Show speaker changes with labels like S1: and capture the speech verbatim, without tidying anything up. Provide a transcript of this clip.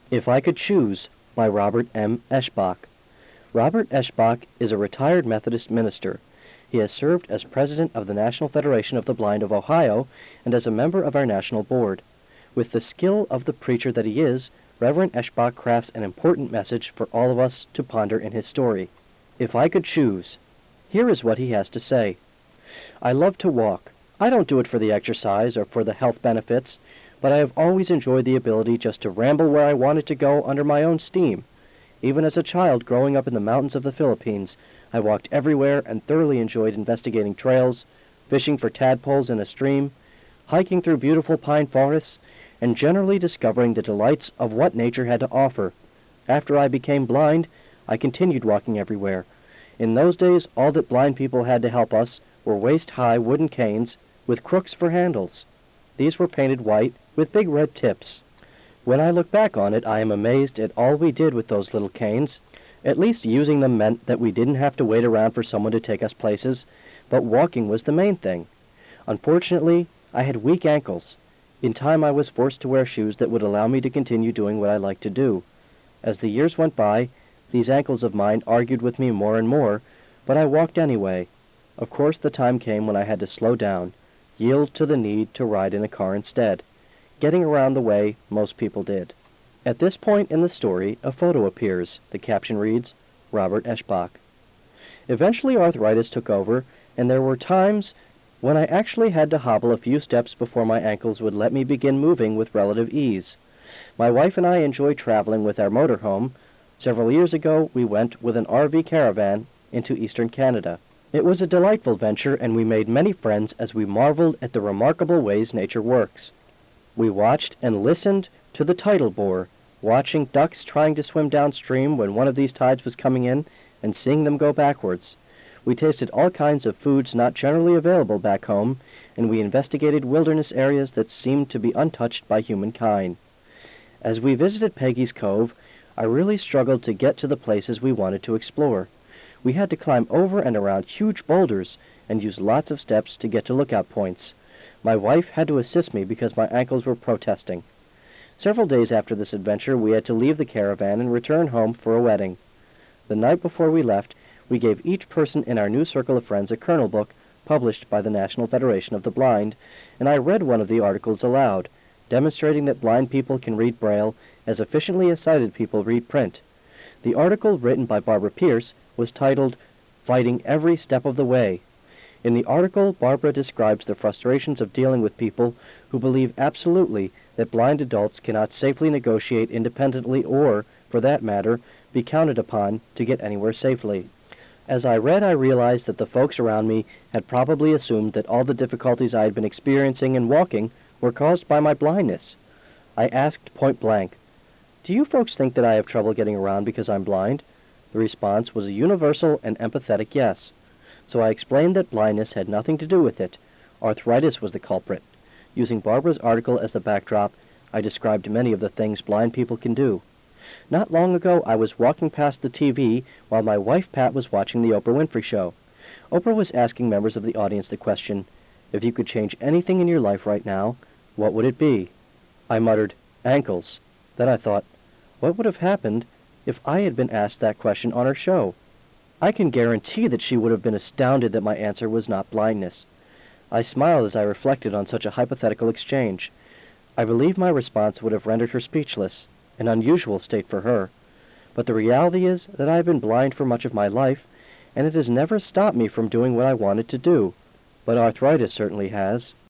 S1: If I Could Choose by Robert M. Eschbach. Robert Eschbach is a retired Methodist minister. He has served as president of the National Federation of the Blind of Ohio and as a member of our national board. With the skill of the preacher that he is, Reverend Eschbach crafts an important message for all of us to ponder in his story. If I Could Choose. Here is what he has to say. I love to walk. I don't do it for the exercise or for the health benefits, but I have always enjoyed the ability just to ramble where I wanted to go under my own steam. Even as a child growing up in the mountains of the Philippines, I walked everywhere and thoroughly enjoyed investigating trails, fishing for tadpoles in a stream, hiking through beautiful pine forests, and generally discovering the delights of what nature had to offer. After I became blind, I continued walking everywhere. In those days, all that blind people had to help us were waist-high wooden canes with crooks for handles. These were painted white with big red tips. When I look back on it, I am amazed at all we did with those little canes. At least using them meant that we didn't have to wait around for someone to take us places, but walking was the main thing. Unfortunately, I had weak ankles. In time, I was forced to wear shoes that would allow me to continue doing what I liked to do. As the years went by, these ankles of mine argued with me more and more, but I walked anyway. Of course, the time came when I had to slow down, yield to the need to ride in a car instead, getting around the way most people did. At this point in the story, a photo appears. The caption reads, Robert Eschbach. Eventually, arthritis took over, and there were times when I actually had to hobble a few steps before my ankles would let me begin moving with relative ease. My wife and I enjoy traveling with our motorhome. Several years ago, we went with an R V caravan into eastern Canada. It was a delightful venture, and we made many friends as we marveled at the remarkable ways nature works. We watched and listened to the tidal bore, watching ducks trying to swim downstream when one of these tides was coming in, and seeing them go backwards. We tasted all kinds of foods not generally available back home, and we investigated wilderness areas that seemed to be untouched by humankind. As we visited Peggy's Cove, I really struggled to get to the places we wanted to explore. We had to climb over and around huge boulders and use lots of steps to get to lookout points. My wife had to assist me because my ankles were protesting. Several days after this adventure, we had to leave the caravan and return home for a wedding. The night before we left, we gave each person in our new circle of friends a kernel book published by the National Federation of the Blind, and I read one of the articles aloud, demonstrating that blind people can read Braille as efficiently as sighted people read print. The article, written by Barbara Pierce, was titled, Fighting Every Step of the Way. In the article, Barbara describes the frustrations of dealing with people who believe absolutely that blind adults cannot safely negotiate independently or, for that matter, be counted upon to get anywhere safely. As I read, I realized that the folks around me had probably assumed that all the difficulties I had been experiencing in walking were caused by my blindness. I asked point blank, Do you folks think that I have trouble getting around because I'm blind? The response was a universal and empathetic yes. So I explained that blindness had nothing to do with it. Arthritis was the culprit. Using Barbara's article as the backdrop, I described many of the things blind people can do. Not long ago, I was walking past the T V while my wife Pat was watching the Oprah Winfrey Show. Oprah was asking members of the audience the question, if you could change anything in your life right now, what would it be? I muttered, ankles. Then I thought, what would have happened if I had been asked that question on her show? I can guarantee that she would have been astounded that my answer was not blindness. I smiled as I reflected on such a hypothetical exchange. I believe my response would have rendered her speechless, an unusual state for her. But the reality is that I have been blind for much of my life, and it has never stopped me from doing what I wanted to do. But arthritis certainly has.